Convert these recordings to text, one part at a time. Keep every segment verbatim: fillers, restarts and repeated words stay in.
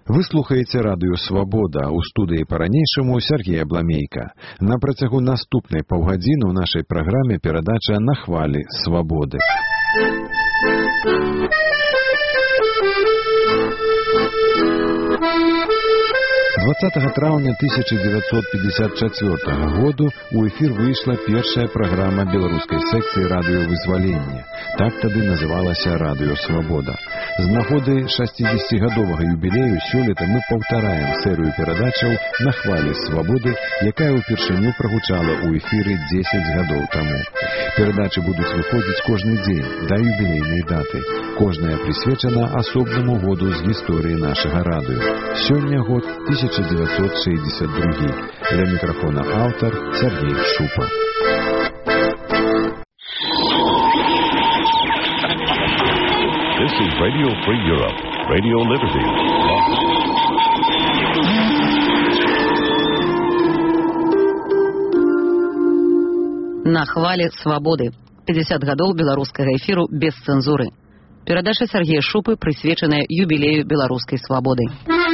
Вы слухаеце радыё «Свабода», у студыі па-ранейшаму Сергей Абламейка. На працягу наступнай паўгадзіны ў нашай праграме перадача «На хвалі свабоды». двадцатага траўня тысяча дзевяцьсот пятьдесят чацвёртага году у эфір выйшла першая праграма беларускай секцыі радыёвызвалення. Так тады называлася «Радыё Свабода». З нагоды шасцідзесяцігадовага юбілею сёлета мы паўтараем серыю перадачаў «На хвалі свабоды», якая ўпершыню прагучала ў эфіры дзесяць гадоў таму. Перадачы будуць выходзіць кожны дзень да юбілейнай даты. Кожная прысвечана асобнаму году з гісторыі нашага радыё. Сёння год тысяча девятьсот шестьдесят два. Для микрофона автор Сергей Шупа. This is Radio Free Europe, Radio Liberty. На хвалі свабоды. пятьдесят гадоў беларускага эфіру без цэнзуры. Перадача Сергея Шупы прысвечаная юбілею беларускай свабоды.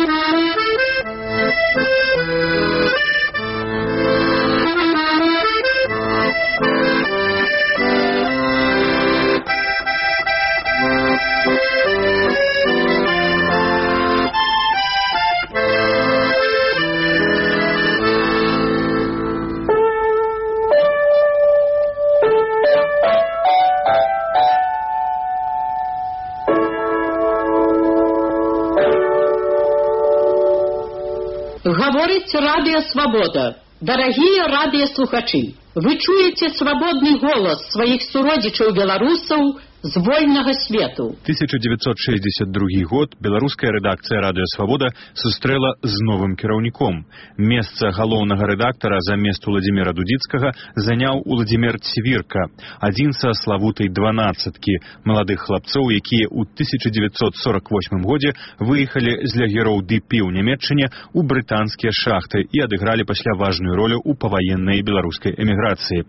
Говорить Радио Свобода. Дорогие радиослухачи, вы чуете свободный голос своих суродичаў белорусаў з вольнага свету. тысяча девятьсот шестьдесят другі год беларуская рэдакцыя «Радыё Свабода» сустрэла з новым кіраўніком. Месца галоўнага рэдактара замест Уладзіміра Дудзіцкага заняў Уладзімір Цвірка, адзін са славутай дванаццаткі маладых хлапцоў, якія ў тысяча девятьсот сорок восьмым годзе выехалі з лагероў ді пі ў Нямецчыне ў брытанскія шахты і адыгралі пасля важную ролю ў паваеннай беларускай эміграцыі.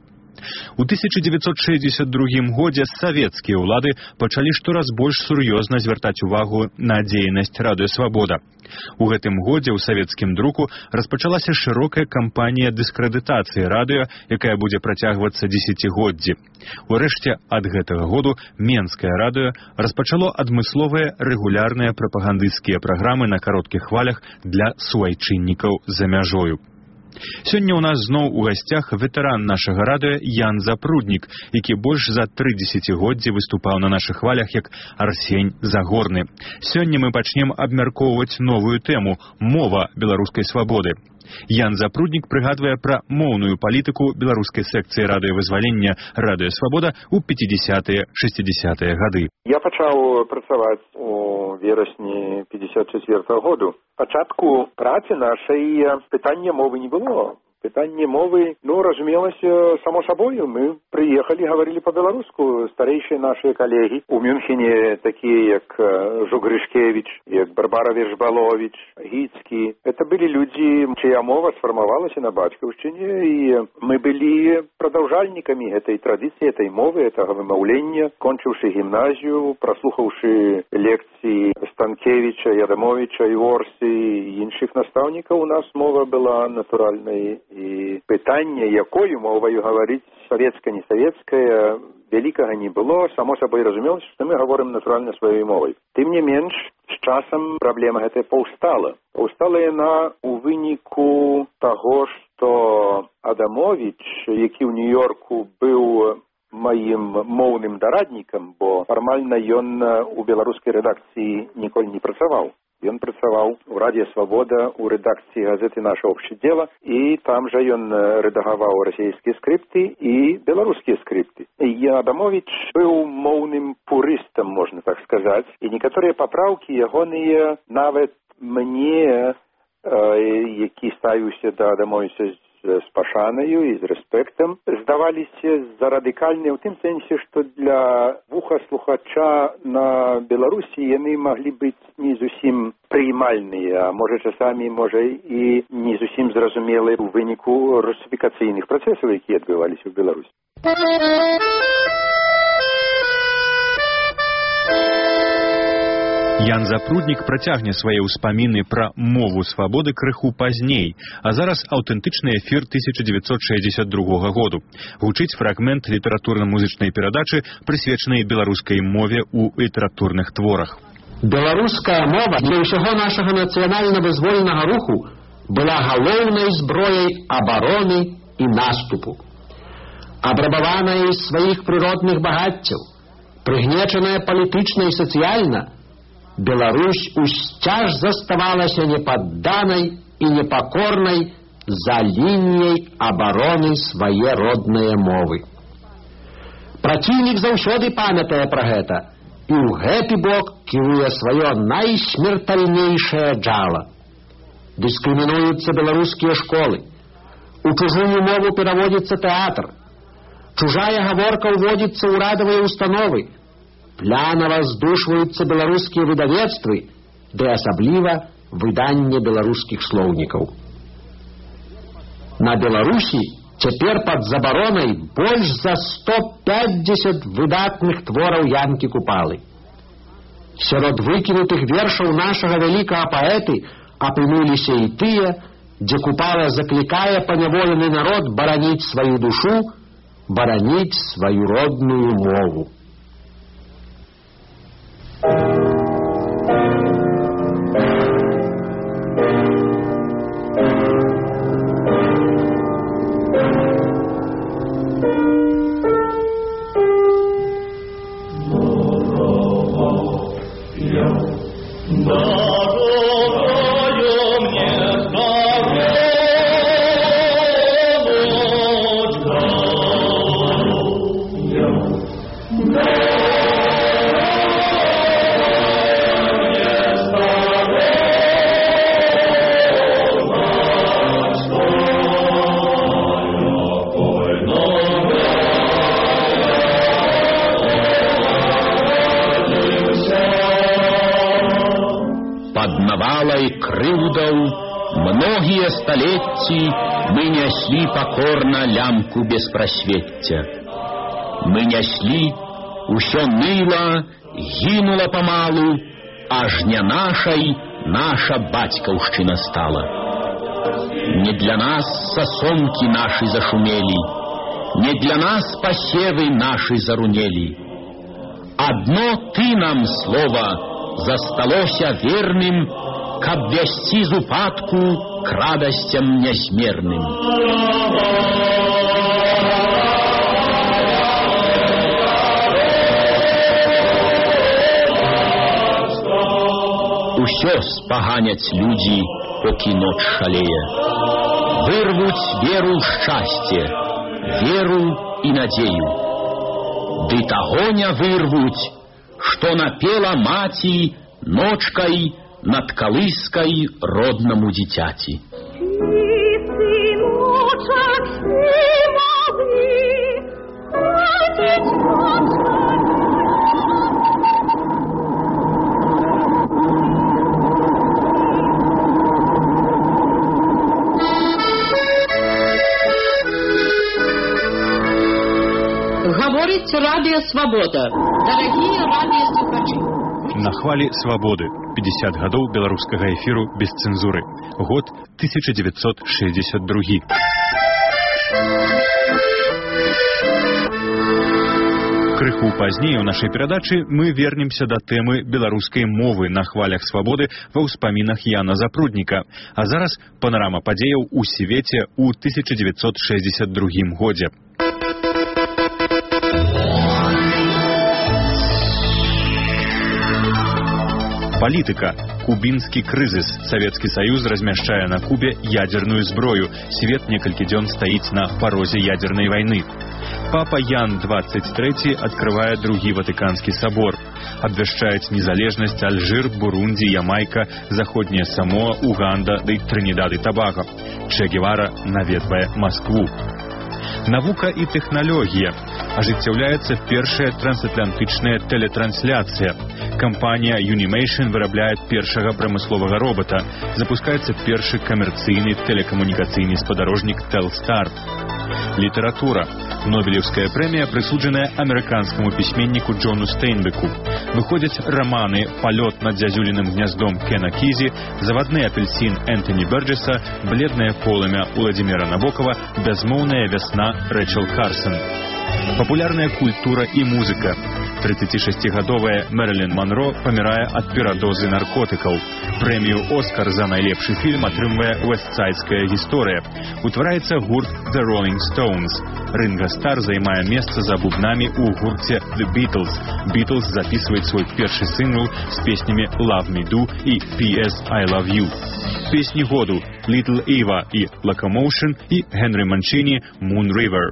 У тысяча девятьсот шестьдесят другім годзе савецкія ўлады пачалі штораз больш сур'ёзна звяртаць увагу на дзейнасць «Радыё Свабода». У гэтым годзе ў савецкім друку распачалася шырокая кампанія дыскрэдытацыі радыё, якая будзе працягвацца дзесяцігоддзі. Урэшце, ад гэтага году менскае радыё распачало адмысловыя рэгулярныя прапагандысцкія праграмы на кароткіх хвалях для суайчыннікаў за мяжою. Сёння ў нас зноў у гасцях ветэран нашага радыё Ян Запруднік, які больш за тры дзесяцігоддзі выступаў на нашых хвалях як Арсень Загорны. Сёння мы пачнем абмяркоўваць новую тэму – мова беларускай свабоды. Ян Запруднік прыгадвае пра моўную палітыку беларускай секцыі радыёвызвалення «Радыё Свабода» ў пяцідзясятыя шэсцідзясятыя гады. Я пачаў працаваць у верасні пятьдесят четвёртага году. Пачатку працы нашай пытання мовы не было. Пытанне мовы, ну, разумелася само сабою. Мы приехали, говорили по-беларуску. Старейшие наши коллеги у Мюнхене, такие как Жугрышкевич, как Барбара Вершбалович, Гицкий. Это были люди, чья мова сформовалась на батьківщине, и мы были продолжальниками этой традиции, этой мовы, этого вымовления, кончивши гимназию, прослухавши лекции Станкевича, Ядамовича, Иворси и інших наставников. У нас мова была натуральной. І питання, якою мовою говорить советська, не советська, великого не було. Само собою розумілося, що ми говоримо натурально своєю мовою. Тим не менш, з часом проблема гэта повстала. Повстала вона у виніку того, що Адамович, який у Нью-Йорку був моїм мовним дорадником, бо формально він у білоруській редакції ніколи не працював. Ён працаваў у «Радіо Свабода» у рэдакцыі газеты «Наше общее дело», і там жа ён рэдагаваў расійскія скрипты і беларускія скрипты. І Адамович быў моўным пурыстам, можна так сказаць, і некаторыя папраўкі ягоныя нават мне, які ставіўся да Адамовича з пашанаю і з рэспектам, здаваліся за радыкальныя ў тым сэнсе, што для вуха слухача на Беларусі яны маглі быць не зусім прыймальныя, а можа часамі, можа і не зусім зразумелыя ў выніку русифікацыйных працэсаў, якія адбываліся ў Беларусі. Ян Запруднік працягне свае ўспаміны пра мову свабоды крыху пазней, а зараз аўтэнтычны эфір тысяча дзевяцьсот шэсцьдзесят другога году. Гучыць фрагмент літаратурна-музычнай перадачы, прысвечанай беларускай мове ў літаратурных творах. Беларуская мова для ўсяго нашага нацыянальна-вызвольнага руху была галоўнай зброяй абароны і наступу. Абрабаваная з сваіх прыродных багаццяў, прыгнечаная палітычна і сацыяльна, Беларусь усцяж заставалася непадданай і непакорнай за лініяй абароны свае родныя мовы. Праціўнік заўсёды памятае пра гэта і ў гэты бок кіруе сваё найсмертальнейшае джала. Дыскрымінуюцца беларускія школы, у чужую мову пераводзіцца тэатр, чужая гаворка ўводзіцца ў радавыя установы, плянава здушваюцца беларускія выдавецтвы, ды асабліва выданне беларускіх слоўнікаў. На Беларусі цяпер пад забаронай больш за сто пятьдесят выдатных твораў Янкі Купалы. Сярод выкінутых вершаў нашага вялікага паэты апынуліся і тыя, дзе Купала заклікае паняволены народ бараніць сваю душу, бараніць сваю родную мову. Многие столетти мы несли покорно лямку беспросветця. Мы несли, усё ныло, гинуло помалу, аж не нашей наша батькаўшчына стала. Не для нас сосонки наши зашумели, не для нас посевы наши зарунели. Одно ты нам слово засталося верным, каб вясці з упадку к радасцям нязмерным. Усё спаганяць людзі, покі ноч шалее. Вырвуць веру ў шчасце, веру і надзею. Ды таго не вырвуць, што напела маці ночкай над калыскай роднаму дзіцяці. Гаворыць радыё «Свабода». Дарагія радыёслухачы, на хвалі свабоды. пятьдесят гадоў беларускага эфіру без цэнзуры. Год тысяча девятьсот шестьдесят другі. Крыху пазней у нашай перадачы мы вернемся да тэмы беларускай мовы на хвалях свабоды ва ўспамінах Яна Запрудніка. А зараз панарама падзеяў у свеце ў тысяча девятьсот шестьдесят другім годзе. Палітыка. Кубінскі крызіс. Савецкі Саюз размяшчае на Кубе ядерную зброю. Свет некалькі дзён стаіць на парозе ядернай вайны. Папа Ян двадцать трэці адкрывае другі Ватыканскі сабор. Абвяшчаюць незалежнасць Альжыр, Бурунді, Ямайка, Заходняя Самоа, Уганда ды Трынідад і Табага. Че Гевара наведвае Маскву. Навука і тэхналогія. Ажыццяўляецца першая трансатлантычная тэлетрансляцыя. Кампанія Unimation вырабляе першага прамысловага робота. Запускаецца першы камерцыйны тэлекамунікацыйны спадарожнік Telstar. Літаратура. Нобелевская прэмія прысуджаная амерыканскаму пісьменніку Джону Стейнбеку. Выходзяць раманы «Палёт над зязюліным гняздом» Кена Кізі, «Завадны апельсин» Энтоні Бёрджеса, «Бледное полымя» Уладзіміра Набокова, «Бязмоўная вясна» Рэчел Карсон. Папулярная культура і музыка. трыццацішасцігадовая Мэрылін Монро памірае ад перадозы наркотыкаў. Прэмію «Оскар» за найлепшы фільм атрымвае «Вэстсайдская гісторыя». Утвараецца гурт «The Rolling Stones». Ринго Стар займае месца за бубнамі ў гурце «The Beatles». «Beatles» записывает свой першы сингл з песнямі «Love Me Do» і «Пі Эс I Love You». Песні году «Little Eva» і «Locomotion» і Генрі Манчини «Moon River».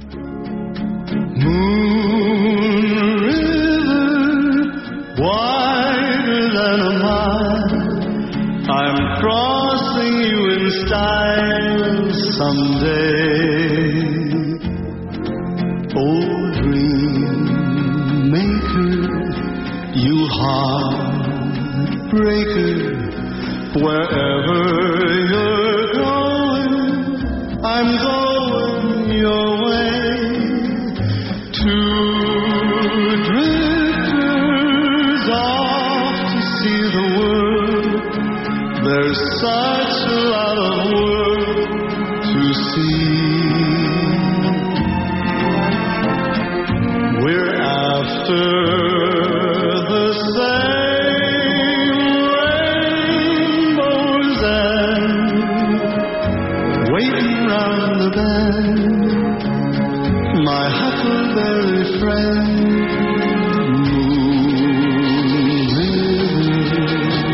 Moon river, wider than a mile, I'm crossing you in style someday. Oh, dream maker, you heartbreaker, wherever you're going, I'm going your way. Two drifters off to see the world. There's such a lot of world to see. We're after the same rainbows and waiting round the bend. My huckleberry friend, Moon River.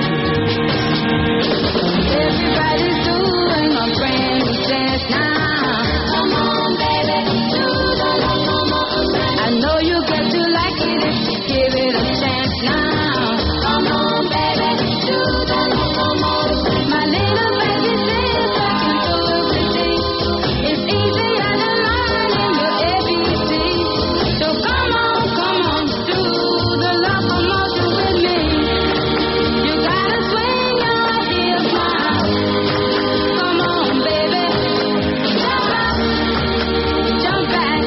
Everybody's doing a brand new dance now. Come on, baby, do the locomotion. I know you get to like it if you give it a chance now. Come on, baby, do the locomotion. My little baby says I can do everything. It's easy and alive in your A B C. So come on, come on, do the locomotion with me. You gotta swing your hips now. Come on, baby, jump up, jump back.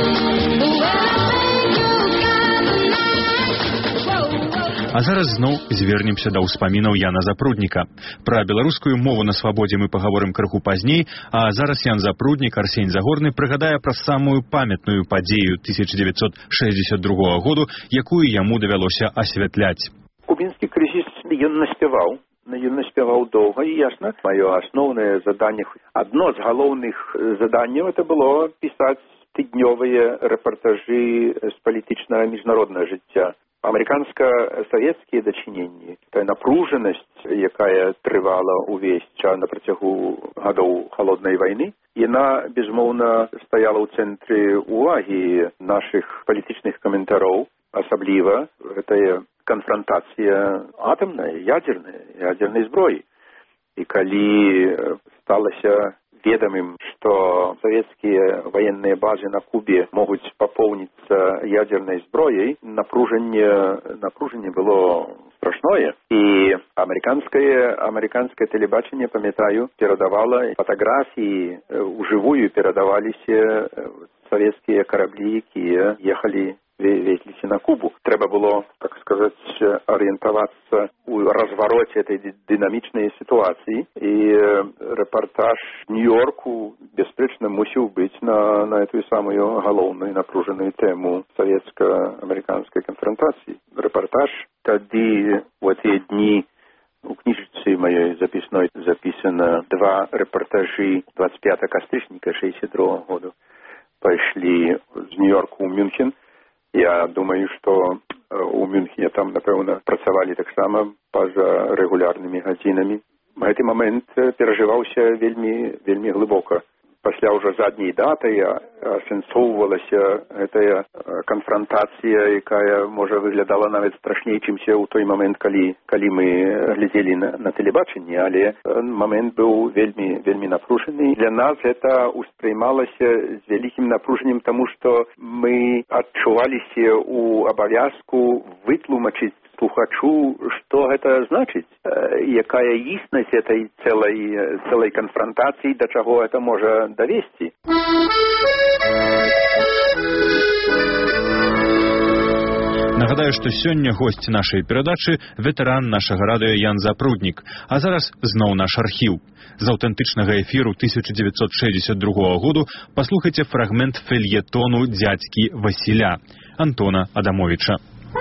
Well, I think you got the night. Whoa, whoa. А зараз зноў звернемся да ўспамінаў Яна Запрудніка. Пра беларускую мову на свабодзе мы паговорым крыху пазней, а зараз Ян Запруднік, Арсень Загорны прыгадае пра самую памятную падзею тысяча девятьсот шестьдесят другого году, якую яму давялося асвятляць. Кубінскі крызіс ён наспяваў. Ён наспяваў доўга і ясна. Маё асноўнае заданне, адно з галоўных заданняў, это было пісаць тыднёвыя рэпартажы з палітычнага міжнароднага жыцця. Амерыканска-савецкія дачыненні, тая напружанасць, якая трывала ўвесь час на працягу гадоў халоднай вайны, яна, безумоўна, стаяла ў цэнтры ўвагі нашых палітычных каментароў, асабліва гэтая канфрантацыя атамная, ядзерная, ядзернай зброі. І калі сталася ведомым, что советские военные базы на Кубе могут пополниться ядерной зброей, напружение, напружение было страшное. И американское, американское телебачение, памятаю, передавало фотографии, вживую передавались советские корабли, которые ехали везліся на Кубу. Трэба было, так сказать, ориентоваться у развороте этой динамичной ситуации. И репортаж Нью-Йорку беспречно мусил быть на, на эту самую головную напруженную тему советско-американской конфронтации. Репортаж, тогда в эти дни у книжицы моей записной записано два репортажи двадцать пятого кастрычника шестьдесят другого года. Пошли з Нью-Йорка в Мюнхен. Я думаю, что у Мюнхене там, напевно, працавалі таксама па-за рэгулярнымі гадзінамі. Гэты момент перажываўся вельмі, вельмі глыбока. Пасля ўжо задняй даты асэнсоўвалася гэтая канфрантацыя, якая, можа, выглядала нават страшней, чымся ў той момент, калі, калі мы глядзелі на, на тэлебачанне, але момент быў вельмі, вельмі напружаны. Для нас гэта ўспрымалася з вялікім напружаннем, таму што мы адчуваліся ў абавязку вытлумачыць слухачу, што гэта значыць, якая існасць этой цэлай, цэлай канфрантацыі, да чаго гэта можа давесці. На Нагадаю, што сёння госць нашай перадачы ветэран нашага радыё Ян Запруднік. А зараз зноў наш архіў. З аўтэнтычнага эфіру тысяча дзевяцьсот шэсцьдзесят другога году паслухайце фрагмент фельетону дзядзькі Васіля Антона Адамовіча.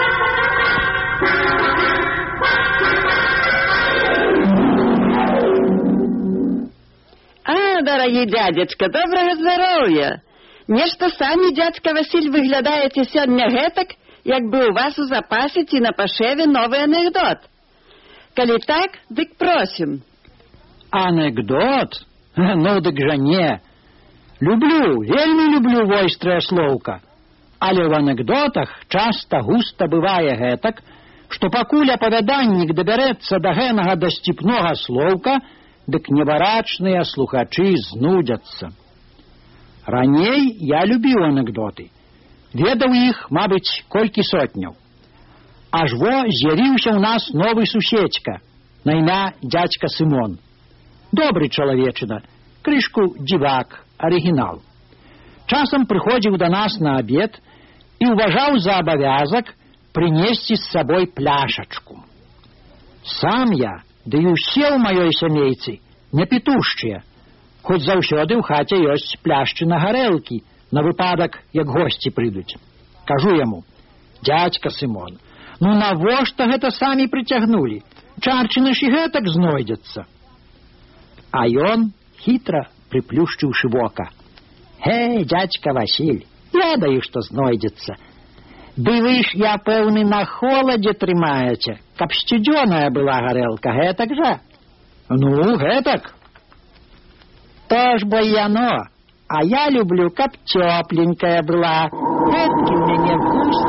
А, дорогий дядечка, доброго здоровья! Нешта самі, дядька Васіль, выглядаеце сёння гэтак, як бы у вас у запасе ці на пашэве новы анекдот. Калі так, дык просім. Анекдот? Ну, дык жа не. Люблю, вельмі люблю войстрае слоўка. Але ў анекдотах часта густа бывае гэтак, што пакуль апавяданнік дабярэцца да гэнага дасціпнога слоўка, дык небарачныя слухачы знудзяцца. Раней я любіў анекдоты. Ведаў іх, мабыць, колькі сотняў. Аж во з'явіўся ў нас новы суседзька, на імя дзядзька Сымон. Добры чалавечына, крышку дзівак, арыгінал. Часам прыходзіў да нас на абед і ўважаў за абавязак прынесці з сабой пляшачку. Сам я, ды і ўсе ў маёй сямейцы, не пітушчыя, хоць заўсёды ў хаце ёсць пляшчына гарэлкі, на выпадак, як госці прыйдуць. Кажу яму: дзядзька Сымон, ну навошта гэта самі прыцягнулі? Чарчына ж і гэтак знойдзецца. А ён, хітра прыплюшчыўшы вока: Эй, дзядзька Васіль, ведаю, што знойдзецца. Ды вы ж, я пэўны, на холадзе трымаеце, каб сцюдзёная была гарэлка, гэтак жа? Ну, гэтак. То ж бо яно, а я люблю, каб цёпленькая была. Гэткі ў мяне вкус.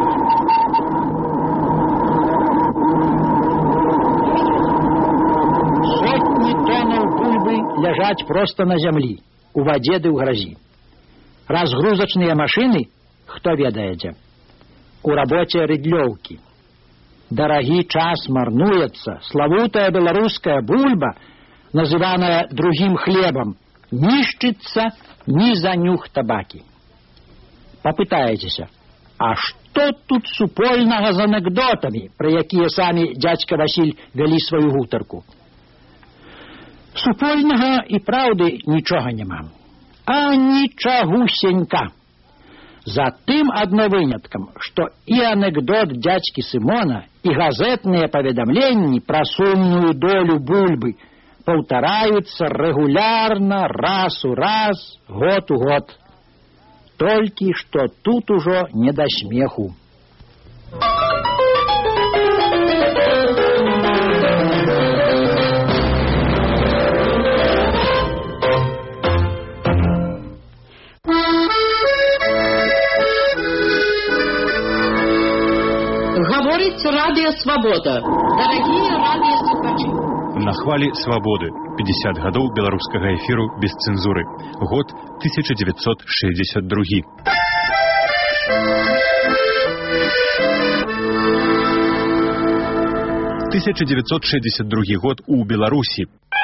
Сотні тонаў бульбы ляжаць проста на зямлі, у вадзе ды ў гразі. Разгрузачныя машыны, хто ведае дзе, у рабоце рыдлёўкі. Дарагі час марнуецца, славутая беларуская бульба, называная другім хлебам, нішчыцца ні за нюх табакі. Папытаецеся, а што тут супольнага з анекдотамі, пра якія самі дзядзька Васіль вялі сваю гутарку? Супольнага і праўды нічога няма. А нічагусенька. За тым адно выняткам, што і анекдот дзядзькі Сымона, і газетныя паведамленні пра сумную долю бульбы паўтараюцца рэгулярна, раз у раз, год у год. Толькі што тут ужо не да смеху. Говорить Радио Свобода. Дорогие радиослушатели. На хвалі свабоды. пятьдесят гадоў беларускага эфіру без цэнзуры. Год тысяча девятьсот шестьдесят другі. тысяча девятьсот шестьдесят другі год у Беларусі.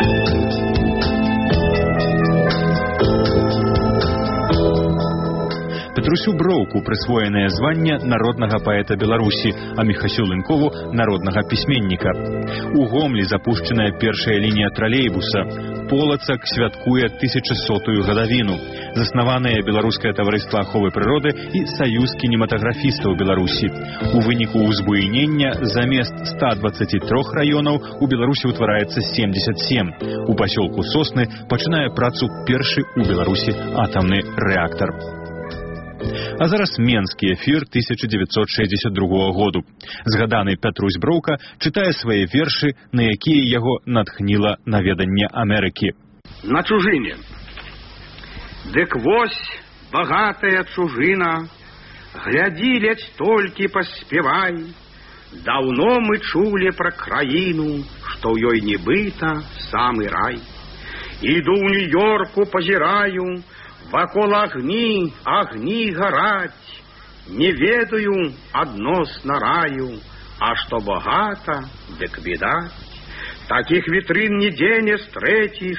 Петрусю Броўку прысвоенае званне народнага паэта Беларусі, а Міхасю Лынкову народнага пісьменніка. У Гомлі запушчаная першая лінія тралейбуса. Полацак святкуе тысячасотую гадавіну. Заснаванае беларускае таварыства аховы прыроды і саюз кінематаграфістаў Беларусі. У выніку ўзбуйнення замест ста дваццаці трох раёнаў у Беларусі ўтвараецца семьдесят семь. У пасёлку Сосны пачынае працу першы ў Беларусі атамны рэактар. А зараз менскі эфір тысяча девятьсот шестьдесят другога году. Згаданы Пятрусь Броўка чытае свае вершы, на якія яго натхніла наведанне Амерыкі. На чужыне. Дык вось багатая чужына, глядзі, ледзь толькі паспявай. Даўно мы чулі пра краіну, што ў ёй нібыта самы рай. Іду ў Нью-Йорку, пазіраю, вакол агні, агні гараць, не ведаю адносна раю, а што багата, дык відаць. Такіх вітрын нідзе не стрэціш,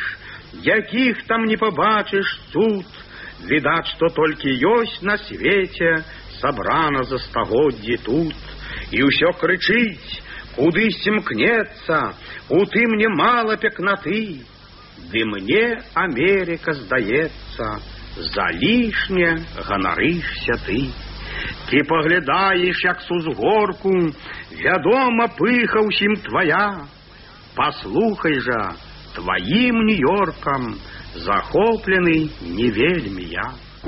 якіх там не пабачыш цуд. Відаць, што толькі ёсць на свеце сабрана за стагоддзі тут, і ўсё крычыць, кудысь імкнецца, у тым немало пекнаты. Ды мне, Америка, здаецца, залішне ганарышся ты. Ты поглядаеш, як с узгорку, вядома пыха ўсім твоя. Послухай жа, твоим Нью-Йорком захоплены не вельмі я.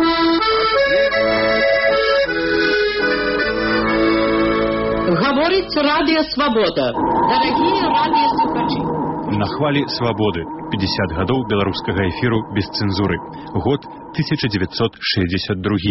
Говорит Радио Свобода. Дорогие радиослухачи. На хвалі свабоды. пятьдесят гадоў беларускага эфіру без цэнзуры. Год тысяча девятьсот шестьдесят два.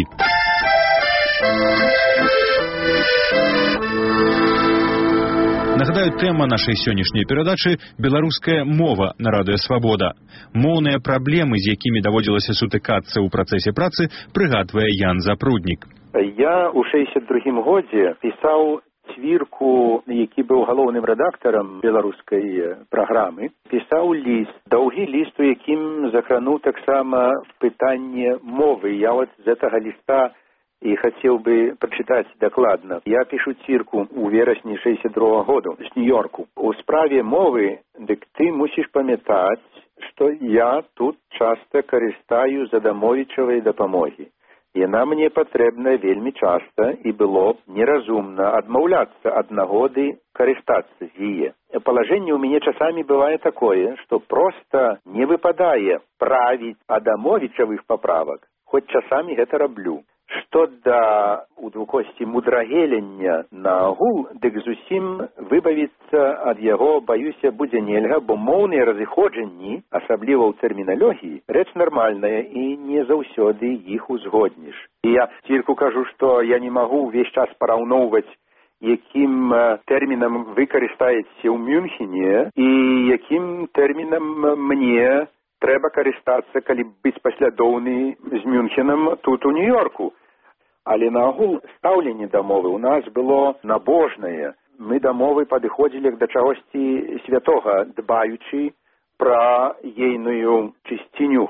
Нагадаю, тэма нашай сённяшняй перадачы – беларуская мова на радыё «Свабода». Моўныя праблемы, з якімі даводзілася сутыкацца ў працэсе працы, прыгадвае Ян Запруднік. Я ў шэсцьдзесят другім годзе пісаў цвірку, які быў галоўным рэдактарам беларускай праграмы, пісаў ліст, доўгі ліст, у якім закрануў таксама пытанне мовы. Я вот з гэтага ліста і хацеў бы прачытаць дакладна. Я пішу цвірку ў верасні шэсцьдесят другога году з Нью-Йорку. У справе мовы, дык ты мусіш памятаць, што я тут часта карыстаю з адамовічавай дапамогі. Яна мне патрэбна вельмі часта, і было б неразумна адмаўляцца ад нагоды карыстацца з яе. Палажэнне ў мяне часамі бывае такое, што проста не выпадае правіць адамовічавых паправак, хоць часамі гэта раблю. Што да у двукосці мудрагелення на агул, дык зусім выбавіцца ад яго, баюся, будзе нельга, бо моўныя разыходжанні, асабліва ў тэрміналогіі, рэч нармальная і не заўсёды іх узгодніш. І я цвірку кажу, што я не магу ўвесь час параўноўваць, якім тэрмінам вы карыстаеце ў Мюнхене і якім тэрмінам мне трэба карыстацца, калі быць паслядоўны з Мюнхенам тут у Нью-Йорку. Але наогул стаўленне да мовы ў нас было набожнае. Мы да мовы падыходзілі да чагосьці святога, дбаючы пра ейную чысціню.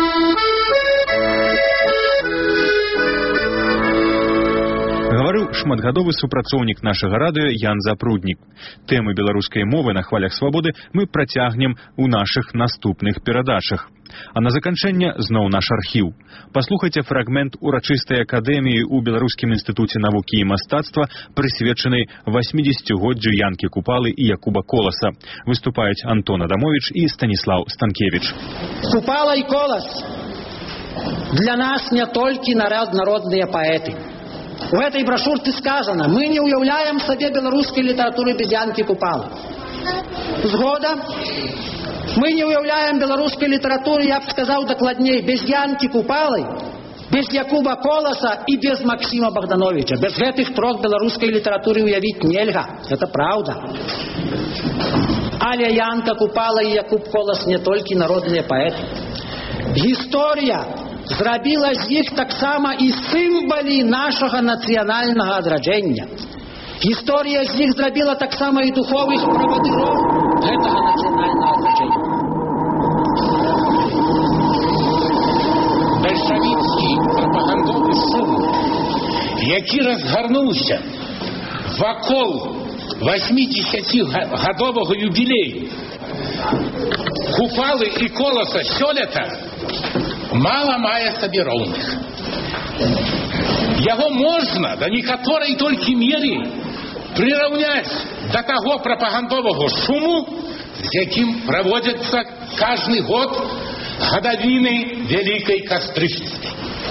Гаварыў шматгадовы супрацоўнік нашага радыё Ян Запруднік. Тэмы беларускай мовы на хвалях свабоды мы працягнем у нашых наступных перадачах. А на заканчэнне зноў наш архіў. Паслухайце фрагмент урачыстай акадэміі ў Беларускім інстытуце навукі і мастацтва, прысвечанай восьмідзесяцігоддзю Янкі Купалы і Якуба Коласа. Выступаюць Антон Адамович і Станіслаў Станкевич. Купала і Колас для нас не толькі народныя паэты. У этой брошурке сказано, мы не уявляем себе белорусской литературы без Янки Купалы. Згода. Мы не уявляем белорусской литературы, я бы сказал докладней, без Янки Купалы, без Якуба Коласа и без Максима Богдановича. Без этих трех белорусской литературы уявить нельга. Это правда. Але Янка Купала и Якуб Колас не только народные поэты. История зрабіла з іх таксама і сімвалі нашага нацыянальнага адраджэння. Гісторыя з іх зрабіла таксама і духовых правадыроў гэтага нацыянальнага адраджэння. Бальшавіцкі прапагандовы шум, які разгарнуўся вакол восьмідзесяцігадовага юбілею Купалы і Коласа сёлета, мало мае сабе роўных. Яго можна да некаторай толькі меры прыраўняць да таго прапагандовага шуму, з якім праводзяцца кожны год гадавіны Вялікай Кастрычніцкай.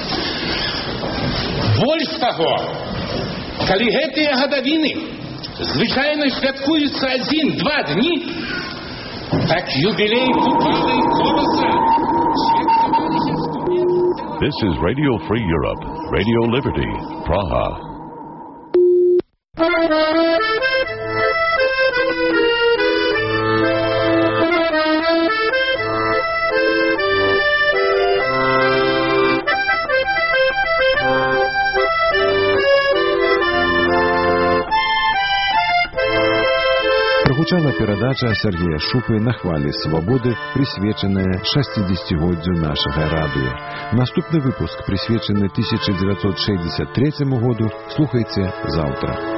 Больш таго, калі гэтыя гадавіны звычайна святкуюцца адзін-два дні, так юбілей Купалы і Коласа This is Radio Free Europe, Radio Liberty, Praha. Прогучала передача перадача Сергея Шупы на хвалі свабоды, прысвечаная шасцідзесяцігоддзю нашага радыё. Наступны выпуск, прысвечаны тысяча дзевяцьсот шэсцьдзесят трэцяму году, слухайце заўтра.